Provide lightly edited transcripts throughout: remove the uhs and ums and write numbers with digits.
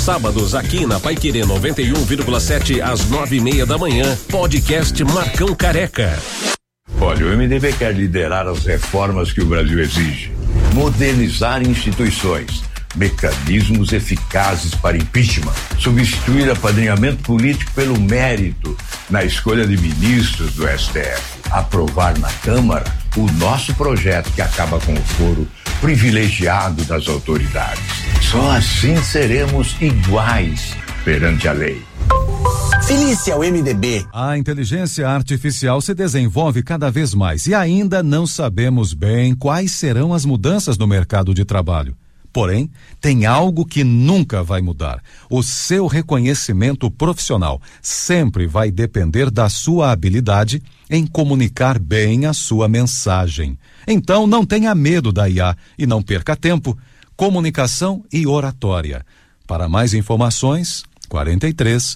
sábados aqui na Paiquerê 91,7 às 9:30 da manhã. Podcast Marcão Careca. Olha, o MDB quer liderar as reformas que o Brasil exige, modernizar instituições, mecanismos eficazes para impeachment, substituir apadrinhamento político pelo mérito na escolha de ministros do STF, aprovar na Câmara o nosso projeto que acaba com o foro privilegiado das autoridades. Só assim seremos iguais perante a lei. Filie-se ao MDB. A inteligência artificial se desenvolve cada vez mais e ainda não sabemos bem quais serão as mudanças no mercado de trabalho. Porém, tem algo que nunca vai mudar. O seu reconhecimento profissional sempre vai depender da sua habilidade em comunicar bem a sua mensagem. Então, não tenha medo da IA e não perca tempo. Comunicação e oratória. Para mais informações, 43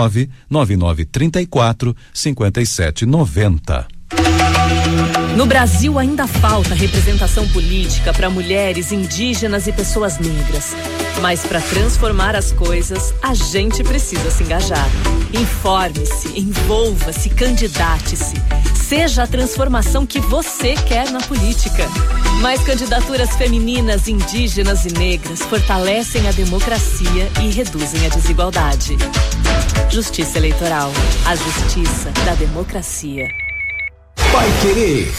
99934 5790. No Brasil ainda falta representação política para mulheres, indígenas e pessoas negras. Mas para transformar as coisas, a gente precisa se engajar. Informe-se, envolva-se, candidate-se. Seja a transformação que você quer na política. Mais candidaturas femininas, indígenas e negras fortalecem a democracia e reduzem a desigualdade. Justiça Eleitoral, a justiça da democracia. Paiquerê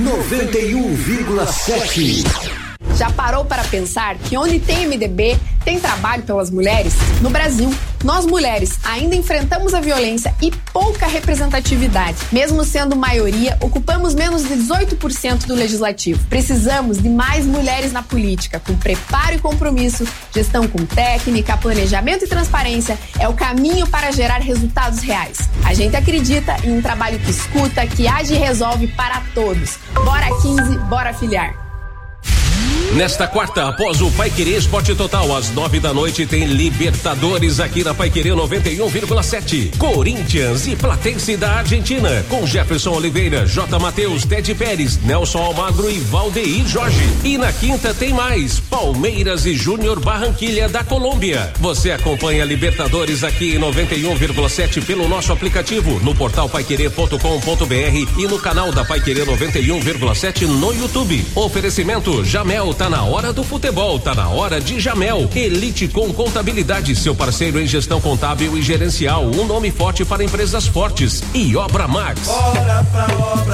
91,7. Já parou para pensar que onde tem MDB, tem trabalho pelas mulheres? No Brasil, nós mulheres ainda enfrentamos a violência e pouca representatividade. Mesmo sendo maioria, ocupamos menos de 18% do legislativo. Precisamos de mais mulheres na política, com preparo e compromisso, gestão com técnica, planejamento e transparência é o caminho para gerar resultados reais. A gente acredita em um trabalho que escuta, que age e resolve para todos. Bora 15, bora filiar. Nesta quarta, após o Paiquerê Esporte Total, às 9 da noite, tem Libertadores aqui na Paiquerê 91,7. Corinthians e Platense da Argentina, com Jefferson Oliveira, J. Matheus, Ted Pérez, Nelson Almagro e Valdeir Jorge. E na quinta tem mais, Palmeiras e Júnior Barranquilha da Colômbia. Você acompanha Libertadores aqui em 91,7 pelo nosso aplicativo, no portal paiquerê.com.br e no canal da Paiquerê 91,7 no YouTube. Oferecimento Jamel, tá na hora do futebol, tá na hora de Jamel. Elite com Contabilidade, seu parceiro em gestão contábil e gerencial, um nome forte para empresas fortes. E Obra Max. Bora pra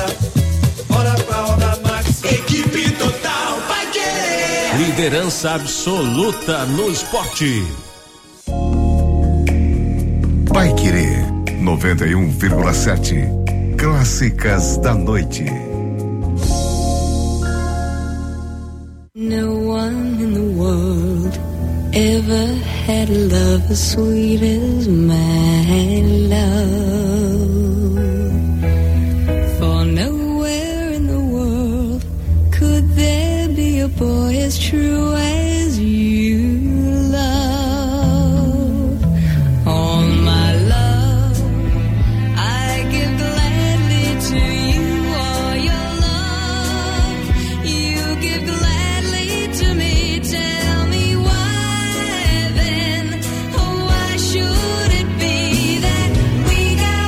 Obra Max. Equipe total vai querer. Liderança absoluta no esporte. Vai querer 91,7. Clássicas da noite. No one in the world ever had love as sweet as my love. For nowhere in the world could there be a boy as true as you love. All my love I give gladly to you, all your love you give gladly to me. Tell me why then, oh why should it be that we got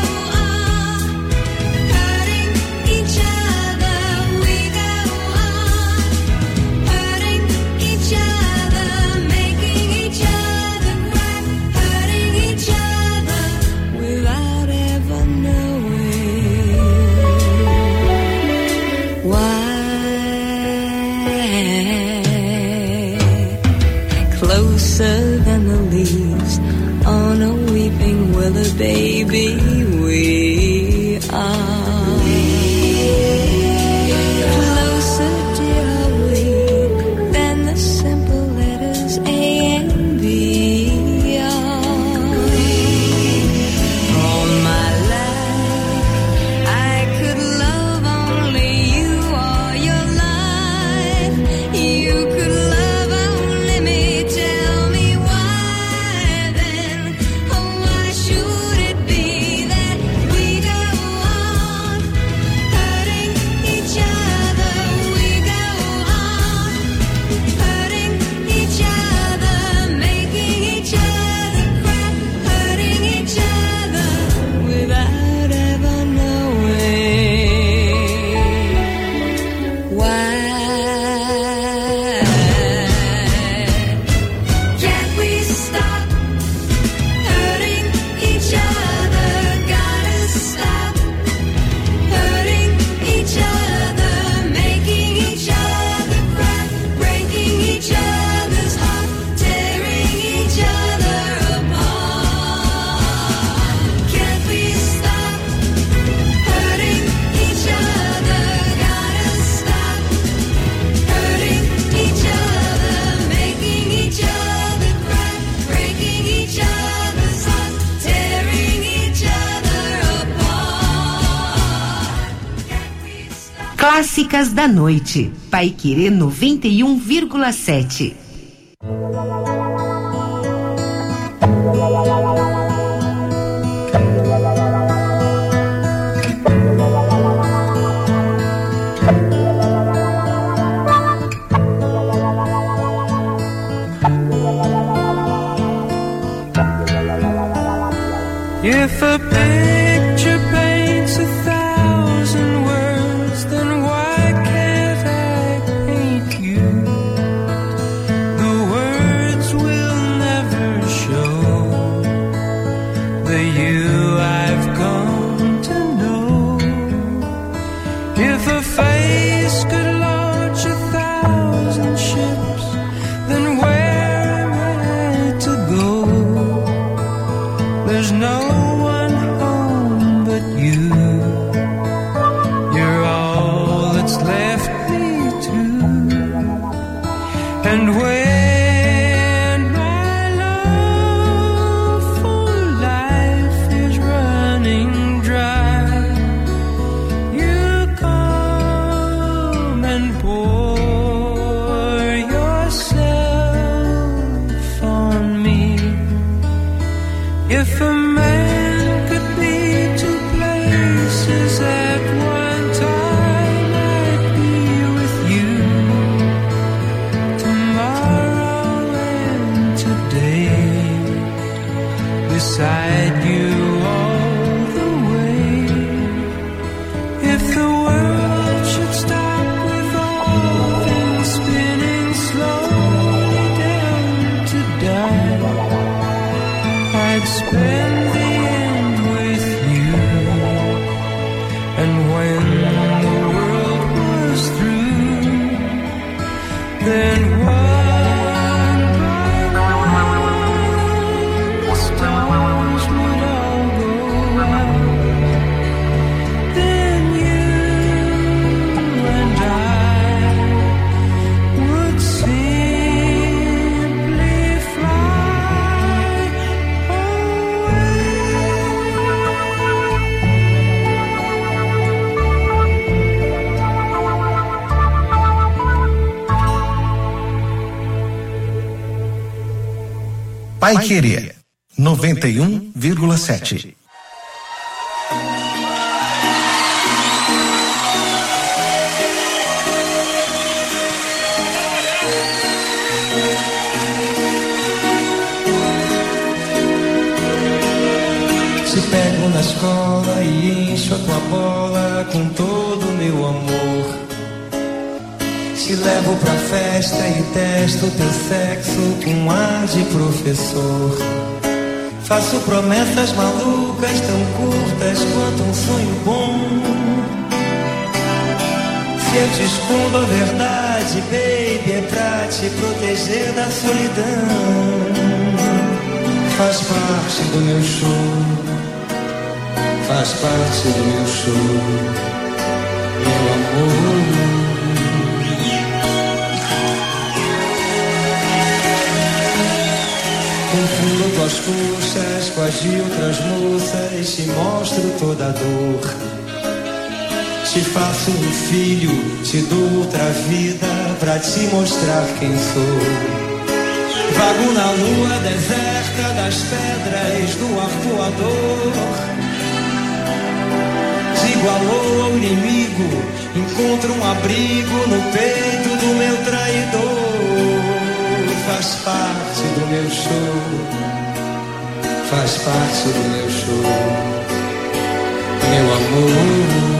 Clássicas da Noite. Paiquerê 91,7. If a picture paints 1,000 words, then why can't I paint you? The words will never show the you I've come to know. If a face could launch 1,000 ships, then where am I to go? There's no one home but you. You're all that's left me to. And when my love for life is running dry, you come and pour yourself on me. If a man could be two places at one time, I'd be with you tomorrow and today, beside you all the way. If the world should stop with all things spinning slowly down to die, I'd spend the end with you. And when the world was through, then one by one the stars would all go out. Then you and I would simply fly away. Paiquerê 91,7. Se pego na escola e encho a tua bola com todo o meu amor. Se levo pra festa e testo teu sexo com ar de professor. Faço promessas malucas tão curtas quanto um sonho bom. Se eu te escondo a verdade, baby, é pra te proteger da solidão. Faz parte do meu show, faz parte do meu show, meu amor. Confundo tuas coxas com as de outras moças, te mostro toda a dor. Te faço um filho, te dou outra vida pra te mostrar quem sou. Vago na lua deserta das pedras do arpoador. Digo alô ao inimigo, encontro um abrigo no peito do meu traidor. Faz parte do meu show, faz parte do meu show, meu amor.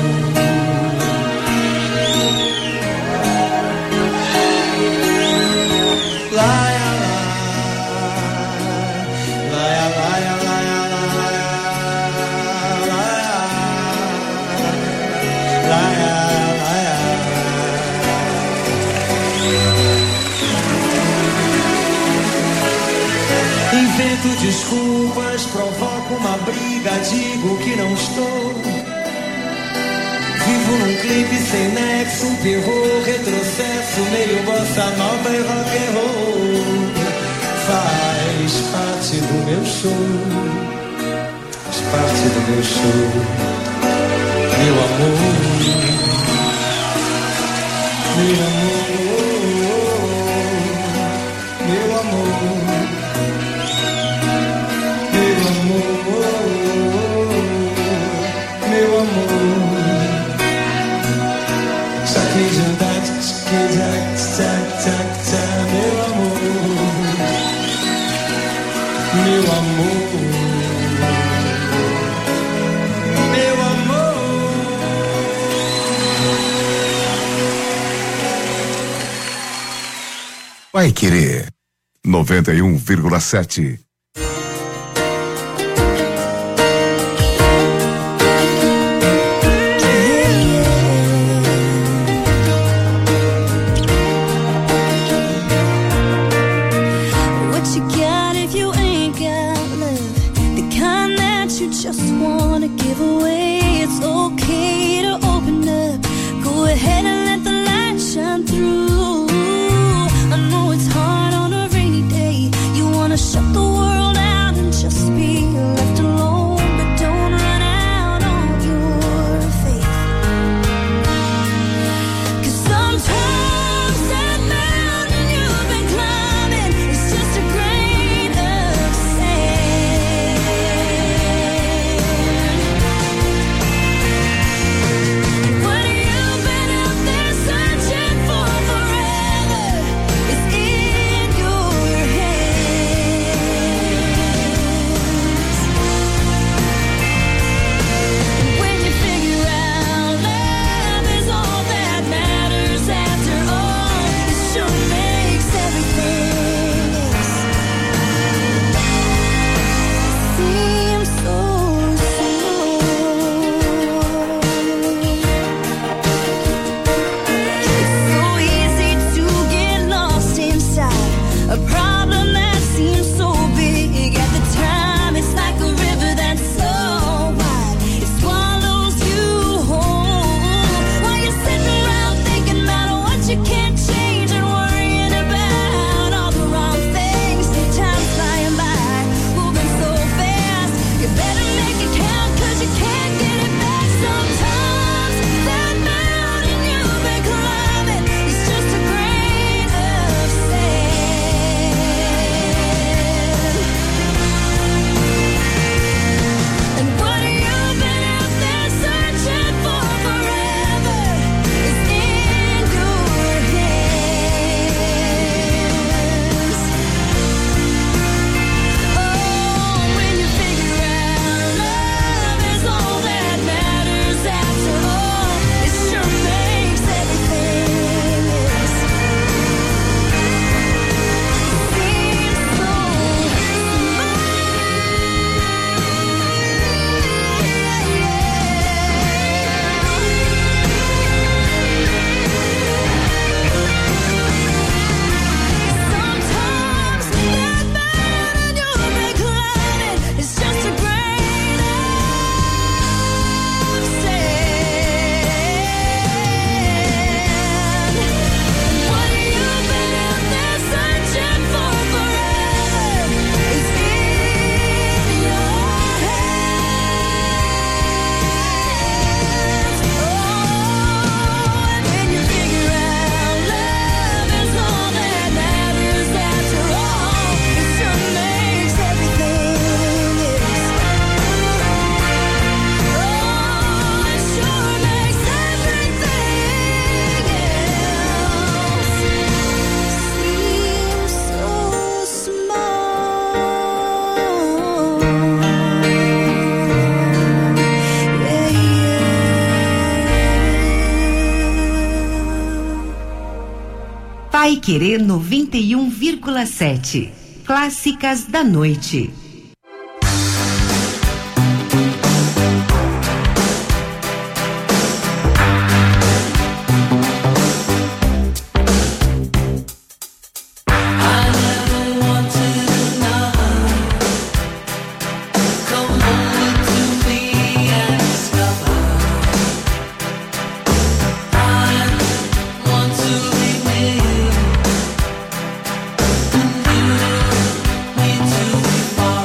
Invento desculpas, provoco uma briga, digo que não estou. Vivo num clipe sem nexo, um terror, retrocesso, meio bossa nova e rock and roll. Faz parte do meu show, faz parte do meu show, meu amor. Vai Querer 91,7. Vai Querer 91,7. Clássicas da Noite. Far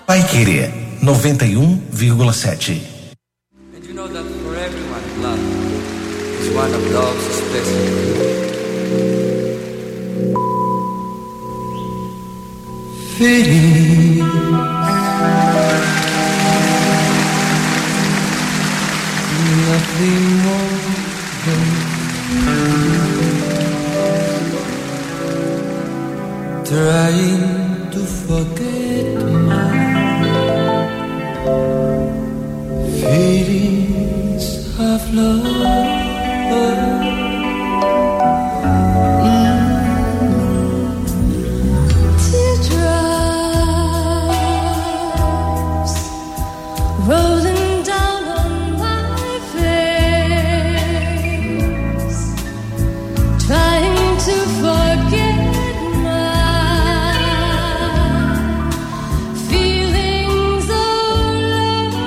Paiquerê 91,7. And you know that for everyone, love is one of those special feelings. Nothing more than trying to forget my feelings of love. Teardrops rolling down on my face, trying to forget my feelings of love.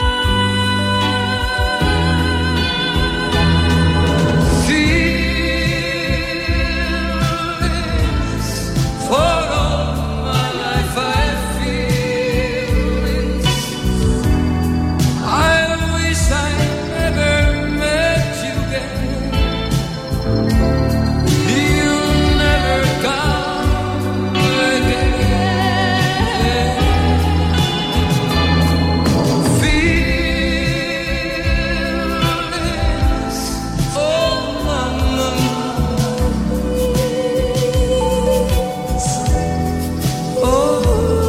Feelings for all my life I have feelings. I wish I never met you again. You'll never come again. Feelings, oh mama, oh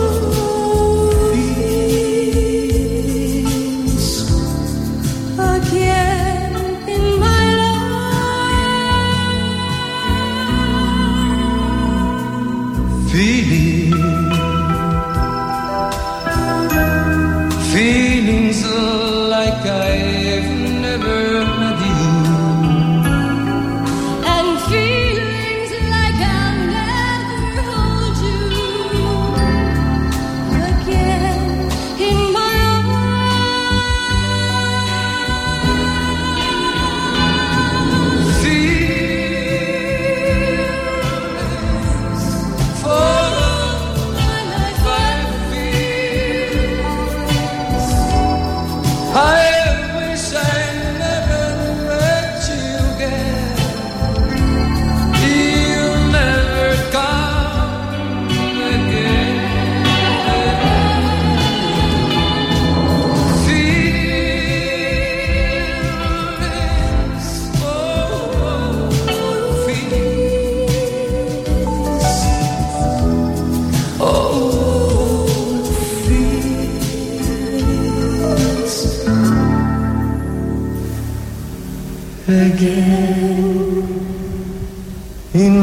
feelings Again in my life. Feelings like I've never met you. And feelings like I'll never hold you again in my arms. Feelings for all my life I feel. I wish I never met you again. You'll never come again. Feelings, oh feelings, oh feelings. Again in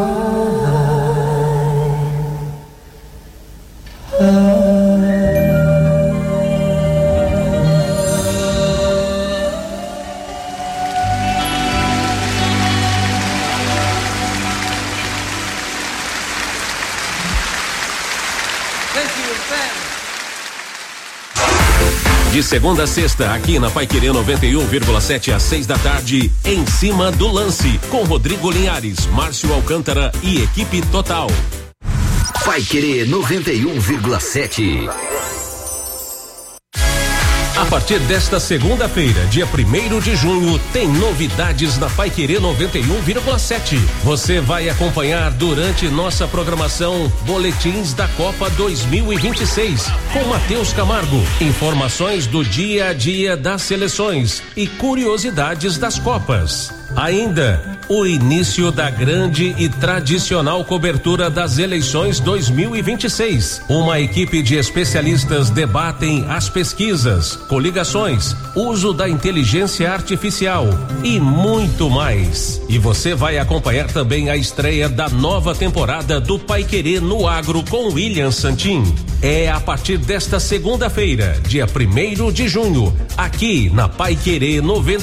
Thank you, fans. De segunda a sexta, aqui na Paiquerê 91,7 às 6 da tarde, Em Cima do Lance, com Rodrigo Linhares, Márcio Alcântara e equipe total. Paiquerê 91,7. A partir desta segunda-feira, dia 1º de junho, tem novidades na Paiquerê 91,7. Você vai acompanhar durante nossa programação boletins da Copa 2026 com Matheus Camargo, informações do dia a dia das seleções e curiosidades das Copas. Ainda o início da grande e tradicional cobertura das eleições 2026. Uma equipe de especialistas debatem as pesquisas, coligações, uso da inteligência artificial e muito mais. E você vai acompanhar também a estreia da nova temporada do Paiquerê no Agro com William Santin. É a partir desta segunda-feira, dia 1º de junho, aqui na Paiquerê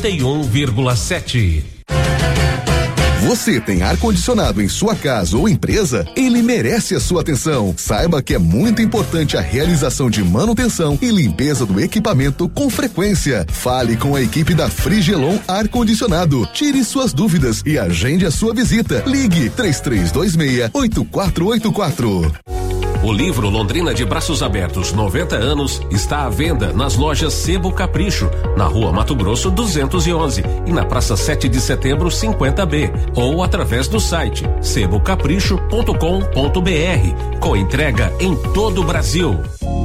91,7. Você tem ar-condicionado em sua casa ou empresa? Ele merece a sua atenção. Saiba que é muito importante a realização de manutenção e limpeza do equipamento com frequência. Fale com a equipe da Frigelon Ar-Condicionado. Tire suas dúvidas e agende a sua visita. Ligue 3326-8484. O livro Londrina de Braços Abertos 90 anos está à venda nas lojas Sebo Capricho, na Rua Mato Grosso 211 e na Praça 7 de Setembro 50B, ou através do site sebocapricho.com.br, com entrega em todo o Brasil.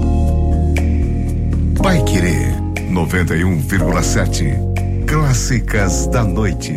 Paiquerê 91,7. Clássicas da noite.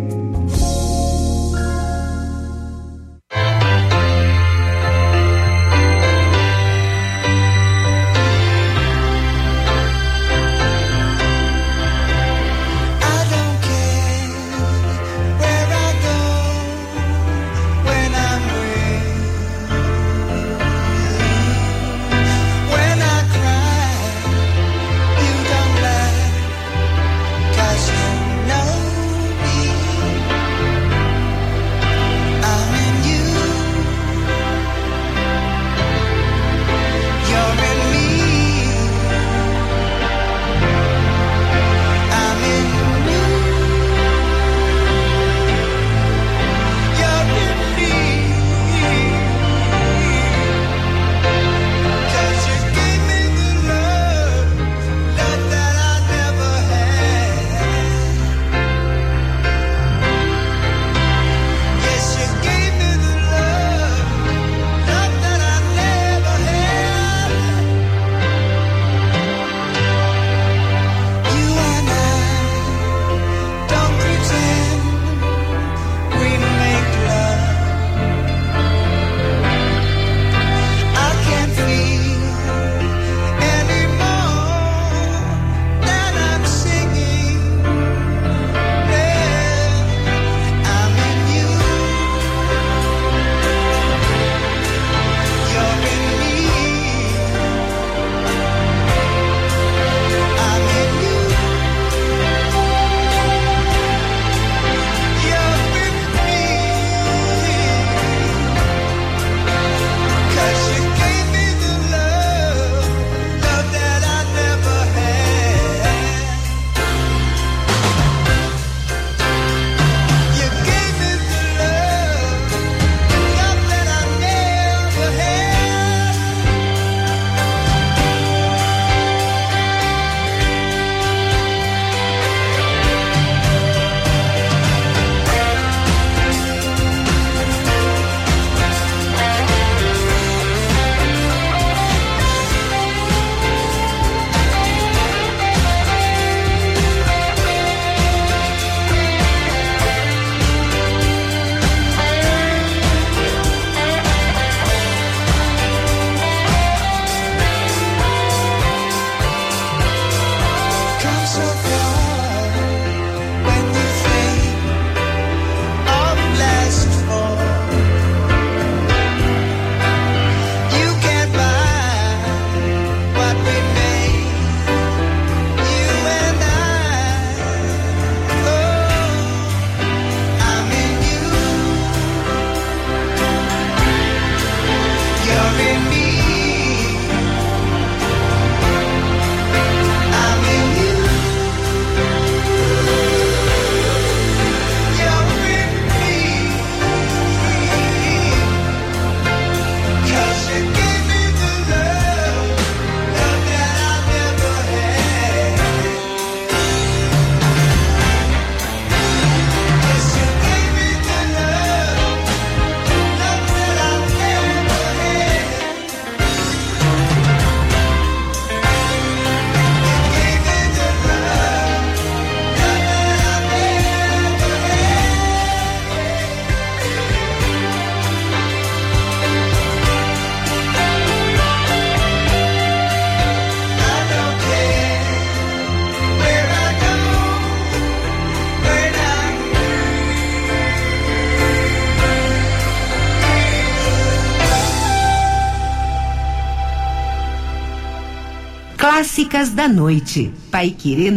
Clássicas da noite. Paiquerê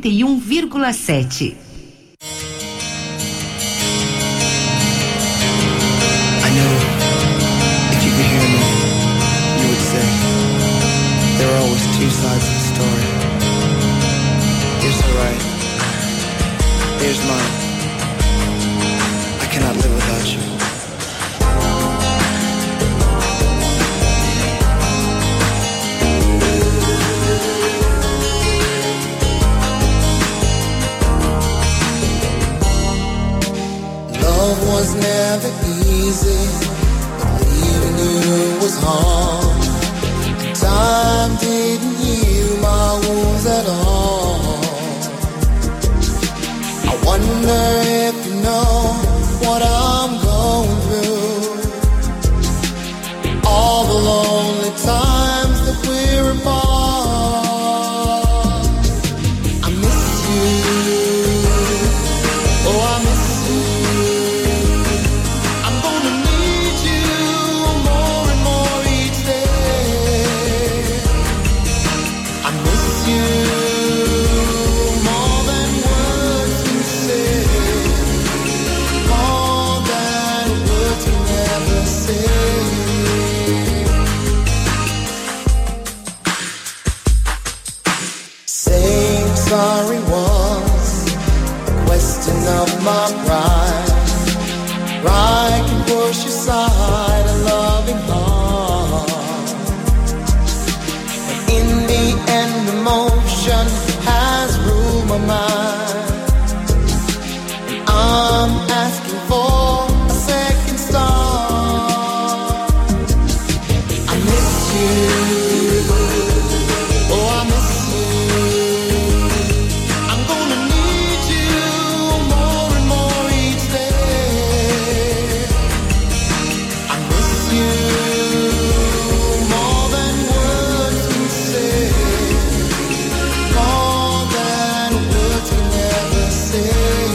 91,7. Two sides of the story. You're so right. Here's mine. I cannot live without you. harm. Time didn't heal my wounds at all. I wonder if you know what I'm going through. All the lonely times that we're apart. I miss you. Oh, I miss you. I'm gonna need you more and more each day. I miss you more than words can say. More than words can ever say. Saying sorry was a question of my pride. Pride can push aside a loving heart, but in the end emotion has ruled my mind. I'm asking for a second start. I miss you. Oh, I miss you. I'm gonna need you more and more each day. I miss you more than words can say. More than words can ever say.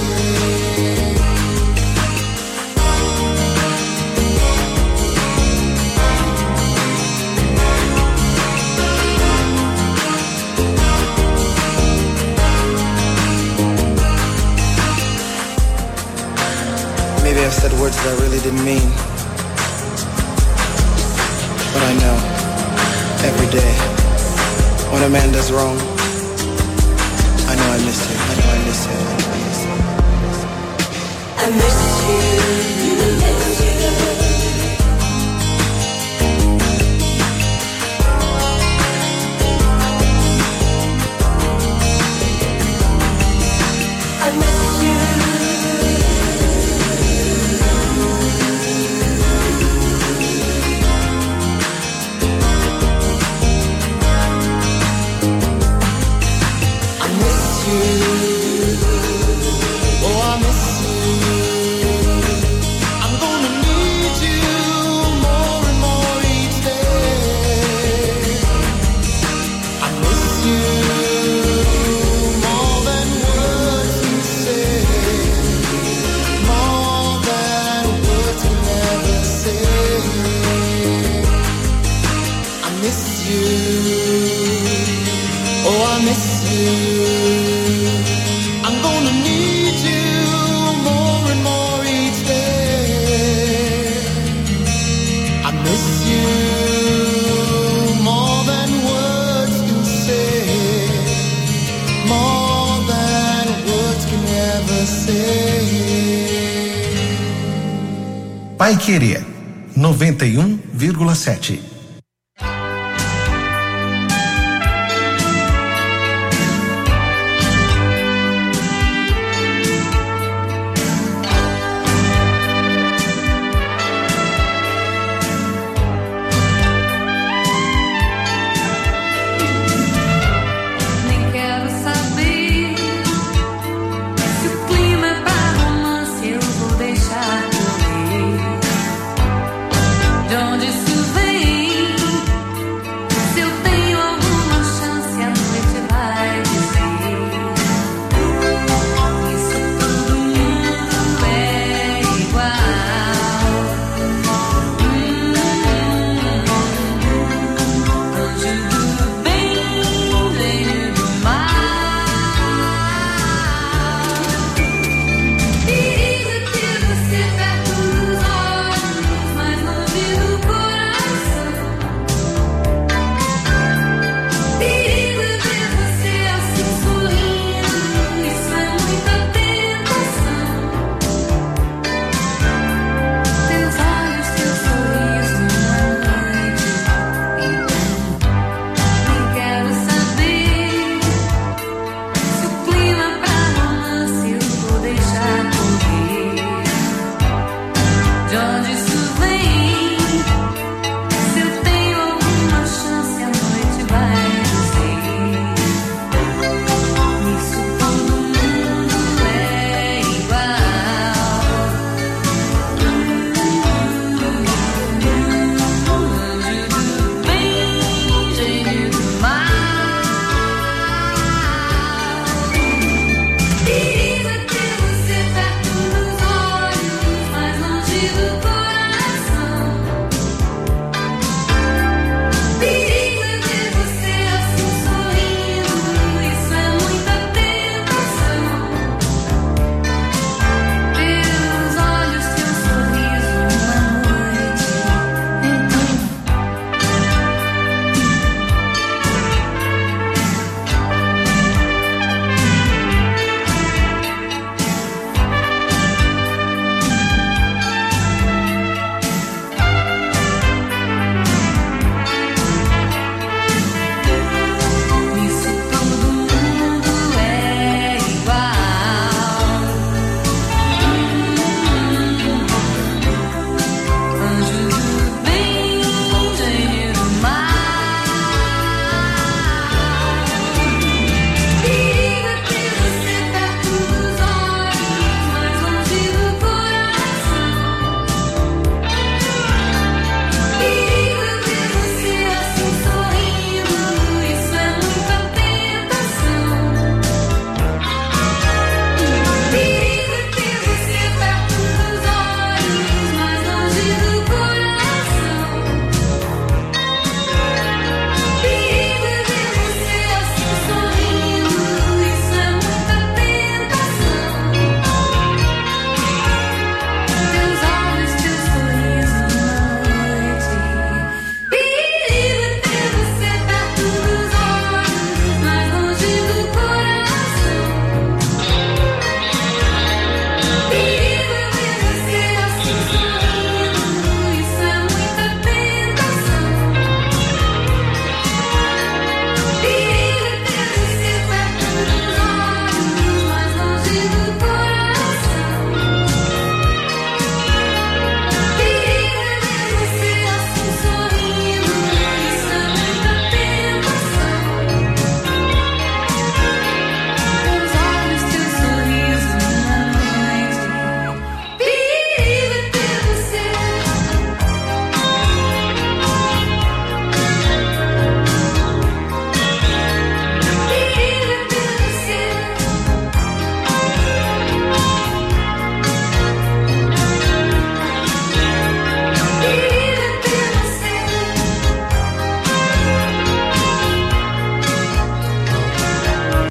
Maybe I've said words that I really didn't mean. But I know, every day, when a man does wrong, I know I miss you, I know I miss you, I know I miss you. I miss you. I miss you. I miss you. Oh, I miss you. I'm gonna need you more and more each day. I miss you more than words can say. More than words can ever say. I miss you. Oh, I miss you. I'm gonna need you more and more each day. I miss you more than words can say. More than words can ever say. Paiquerê 91,7. Nem quero saber se o clima é pra romance, eu vou deixar correr. De onde isso vem?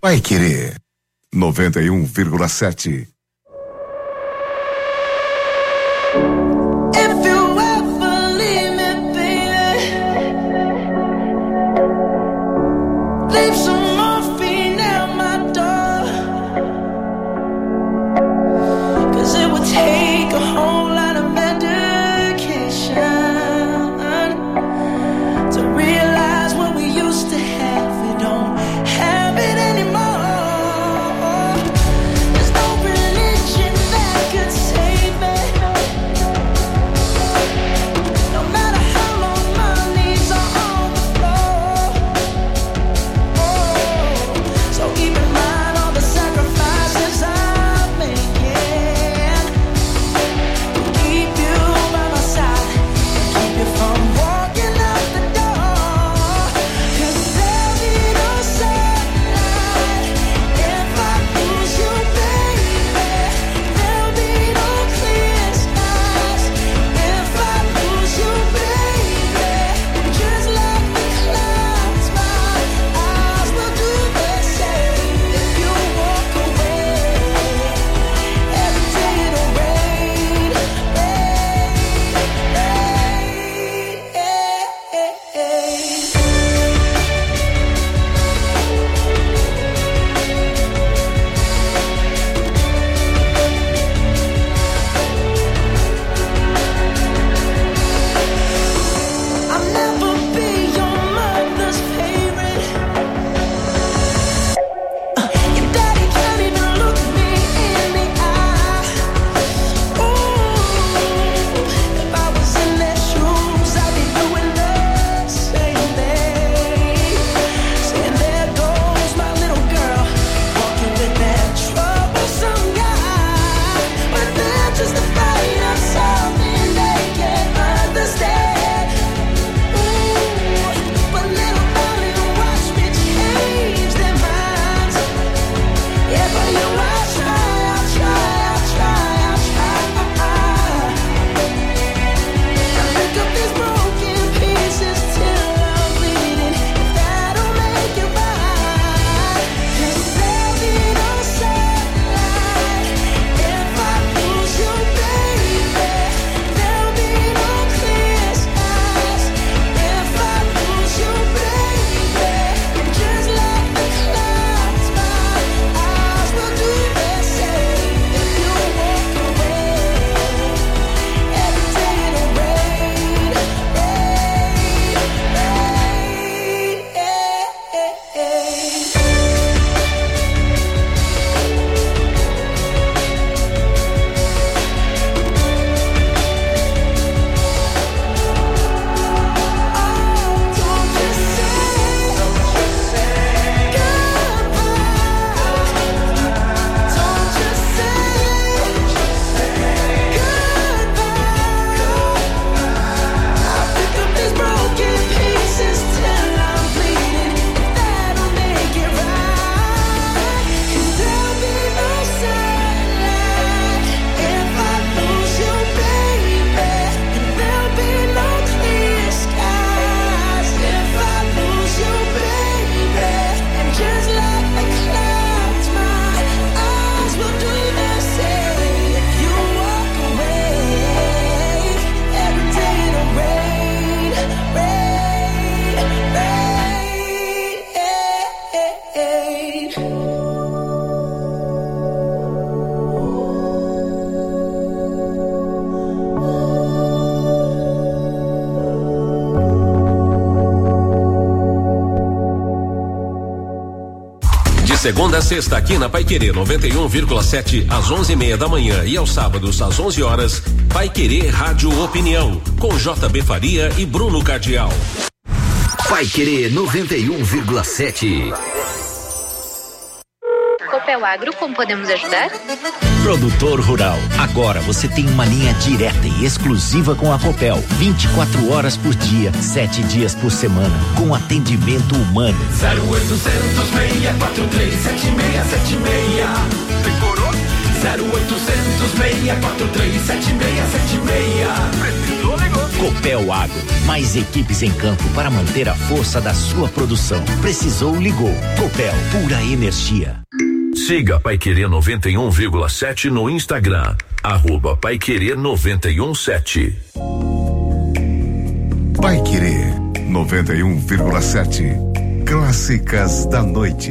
Paiquerê 91,7. Segunda a sexta aqui na Paiquerê 91,7 às 11:30 da manhã e aos sábados às 11 horas. Paiquerê Rádio Opinião com JB Faria e Bruno Cardial. Paiquerê 91,7. Copel Agro, como podemos ajudar? Produtor rural, agora você tem uma linha direta e exclusiva com a Copel, 24 horas por dia, 7 dias por semana, com atendimento humano. 0800 643 7676. Decorou? 0800 643 7676. Precisou, ligou. Copel Agro, mais equipes em campo para manter a força da sua produção. Precisou, ligou. Copel, pura energia. Siga Paiquerê 91,7 no Instagram. @Paiquerê 91,7. Paiquerê 91,7. Clássicas da noite.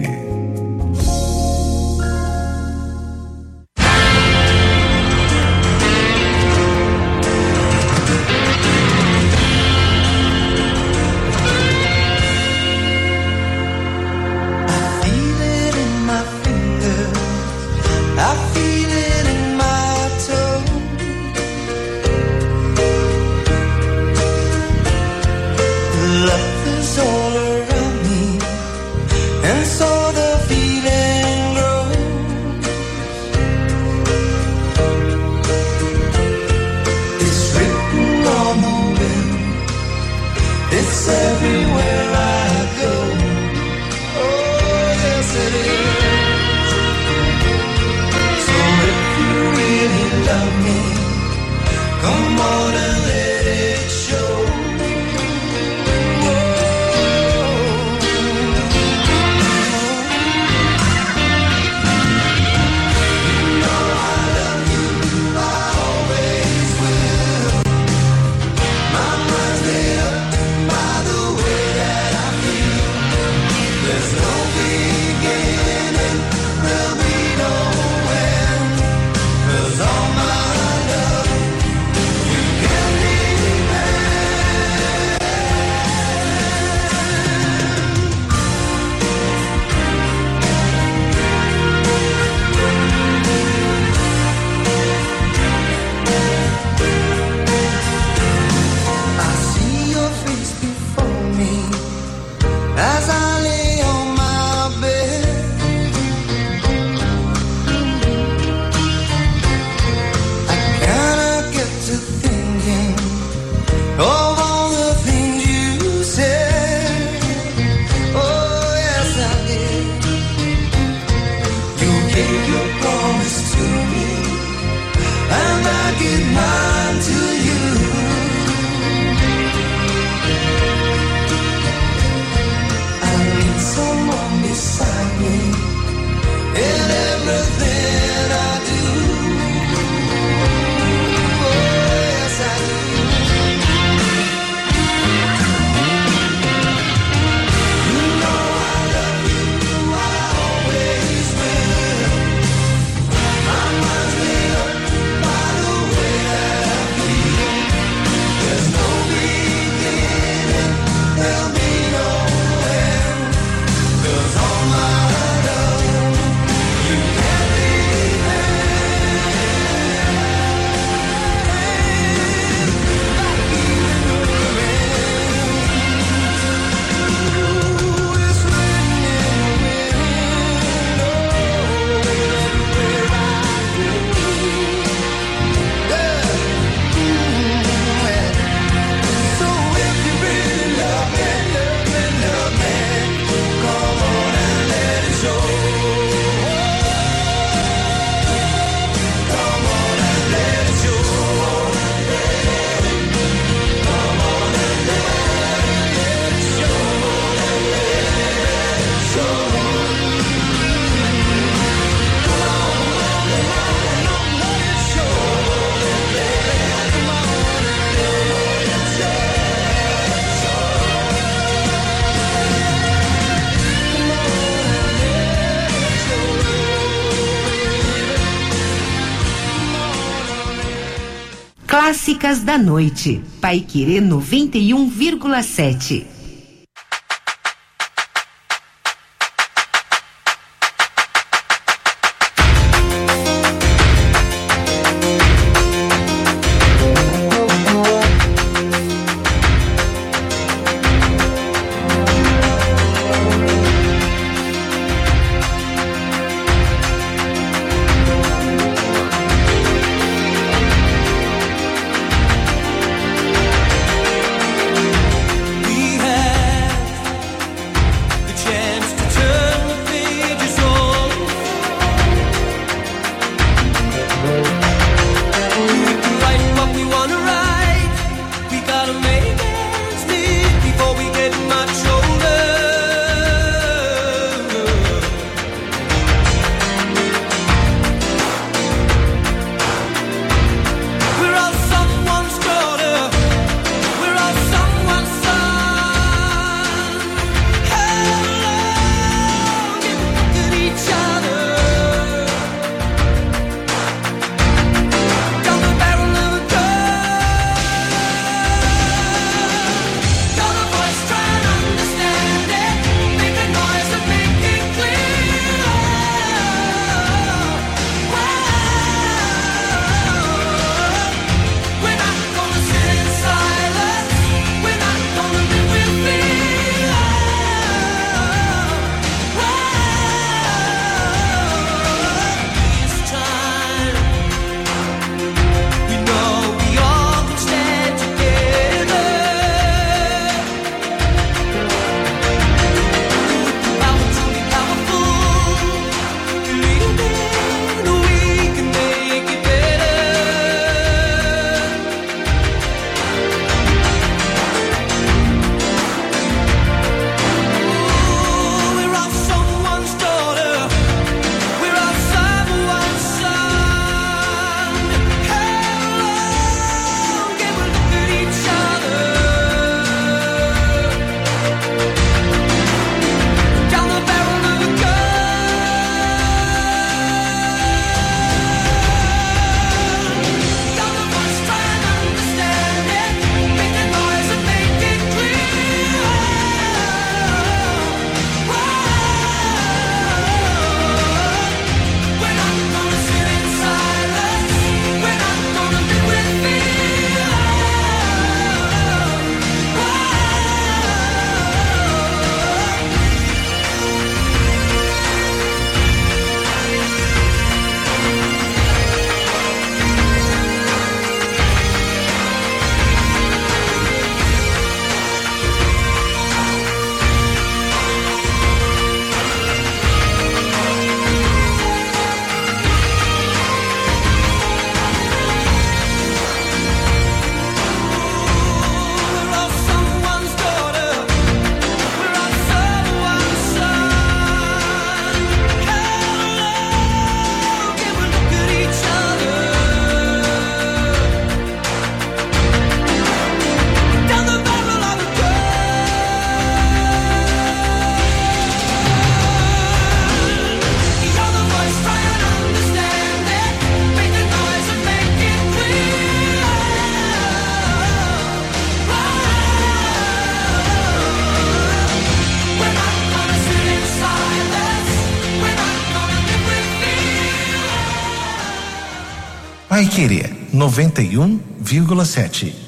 Clássicas da noite. Paiquerê 91,7. We Paiquerê 91,7.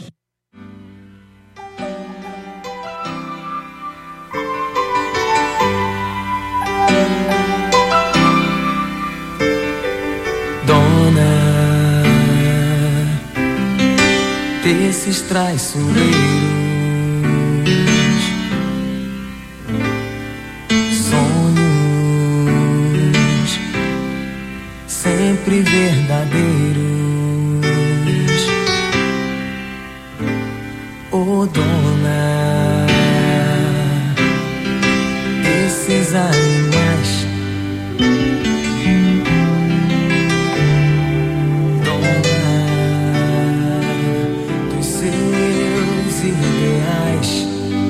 Desses traiçoeiros, sonhos sempre verdadeiros, oh dona desses animais, ideais.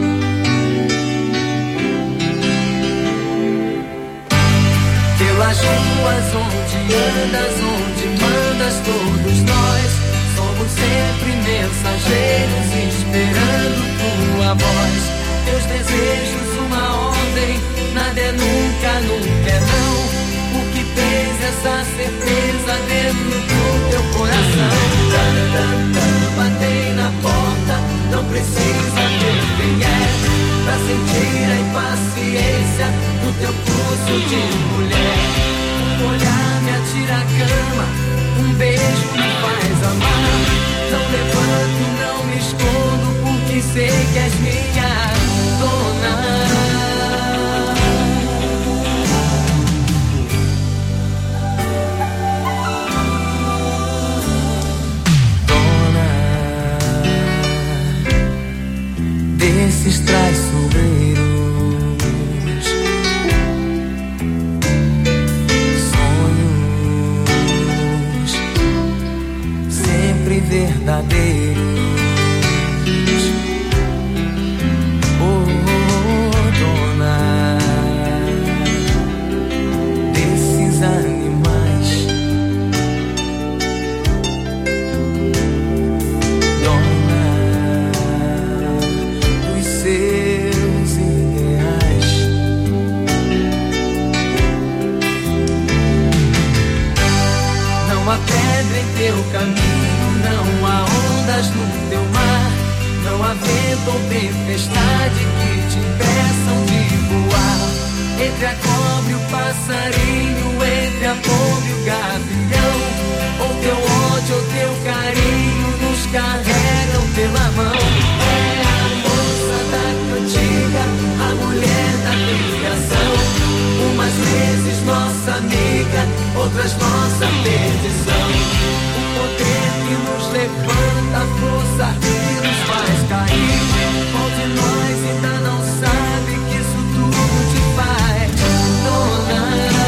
Pelas ruas onde andas, onde mandas, todos nós somos sempre mensageiros esperando tua voz. Teus desejos uma ordem, nada é nunca, nunca é não. Porque tens essa certeza dentro do teu coração. Batei na porta, não precisa ter quem é pra sentir a impaciência do teu pulso de mulher. Um olhar me atira a cama, um beijo me faz amar. Não levanto, não me escondo, porque sei que és minha dona. Desses traiçoeiros, sonhos sempre verdadeiros, oh dona desses animais, dona seus ideais. Não há pedra em teu caminho, não há ondas no teu mar, não há vento ou tempestade que te impeçam de voar. Entre a cobra e o passarinho, entre a pomba e o gavião, ou teu ódio ou teu carinho nos carregam pela mão. A mulher da criação, umas vezes nossa amiga, outras nossa perdição. O poder que nos levanta, a força que nos faz cair. Qual de nós ainda não sabe que isso tudo te faz dona?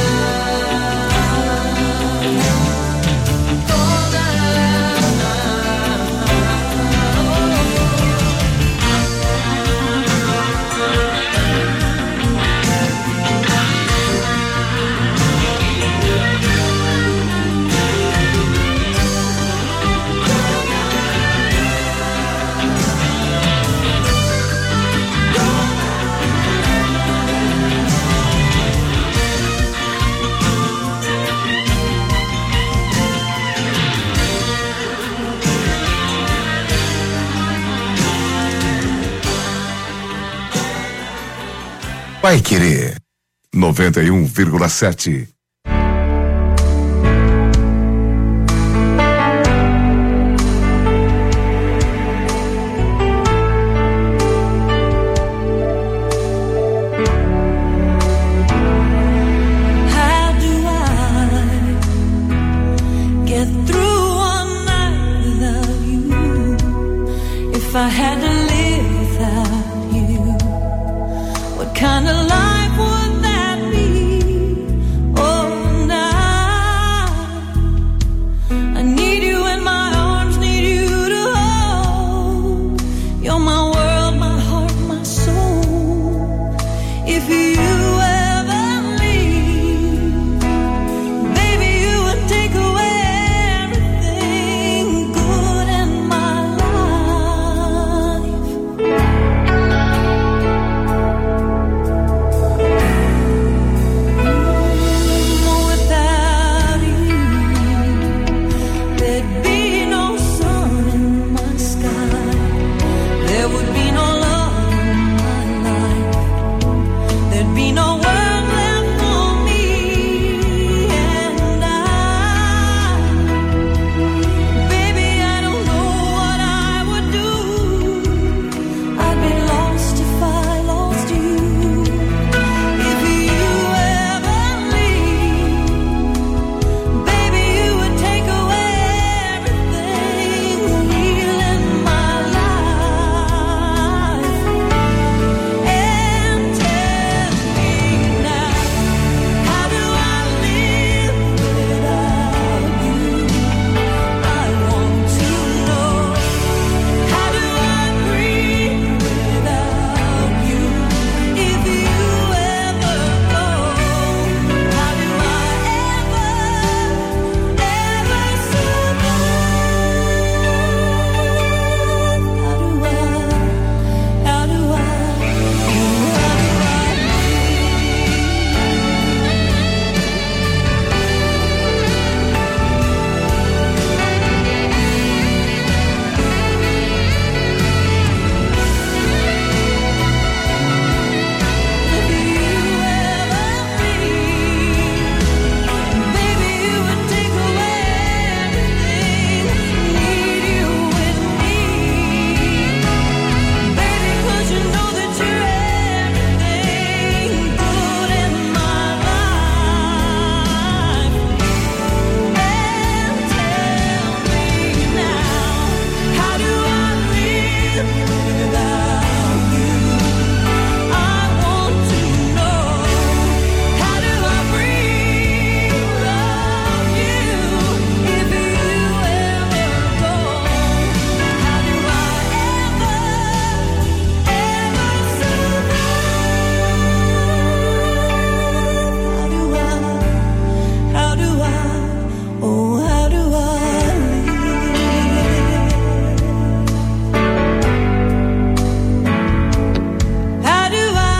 Paiquerê 91,7. I had to live without you. What kind of love